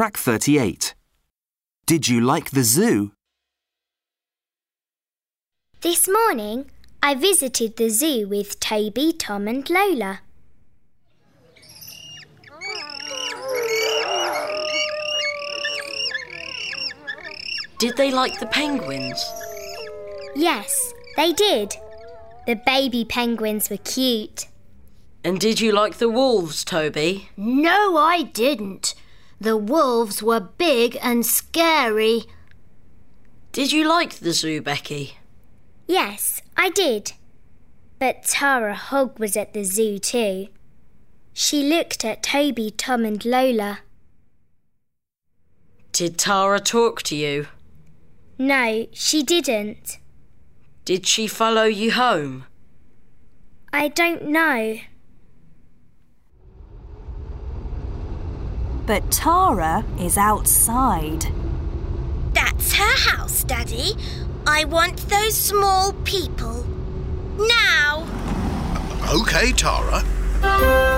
Track 38. Did you like the zoo? This morning, I visited the zoo with Toby, Tom and Lola. Did they like the penguins? Yes, they did. The baby penguins were cute. And did you like the wolves, Toby? No, I didn't. The wolves were big and scary. Did you like the zoo, Becky? Yes, I did. But Tara Hogg was at the zoo too. She looked at Toby, Tom and Lola. Did Tara talk to you? No, she didn't. Did she follow you home? I don't know. But Tara is outside. That's her house, Daddy. I want those small people. Now! OK, Tara.